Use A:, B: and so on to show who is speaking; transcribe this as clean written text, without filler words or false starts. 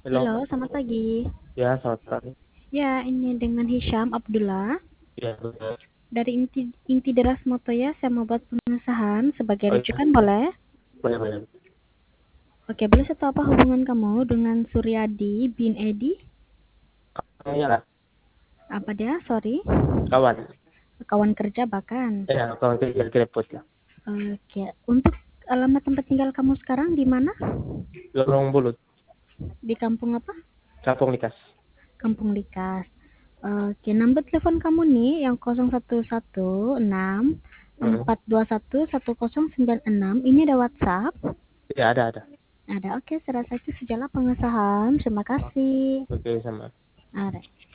A: Halo,
B: Halo, selamat pagi.
A: ya selamat pagi.
B: Ya, ini dengan Hisham Abdullah
A: Ya, betul.
B: dari Inti Deras Moto ya. Saya mau buat pengesahan sebagai
A: Oh iya,
B: rujukan boleh?
A: boleh boleh.
B: Oke, boleh saya tahu apa hubungan kamu dengan Suryadi bin Edi?
A: Kamunya lah,
B: Apa dia? Sorry.
A: kawan.
B: Kawan kerja bahkan.
A: Ya, kawan kerja Grepot ya.
B: Oke, untuk alamat tempat tinggal kamu sekarang di mana?
A: Lorong Bulut,
B: Di kampung apa?
A: Kampung Likas.
B: Kampung Likas. Oke, nomor telepon kamu nih yang 0116
A: Hmm.
B: 421 1096. Ini ada WhatsApp.
A: Ya, ada.
B: Ada, oke, saya rasa itu sejalan pengesahan. Terima
A: Oh,
B: kasih.
A: oke, sama.
B: Ada.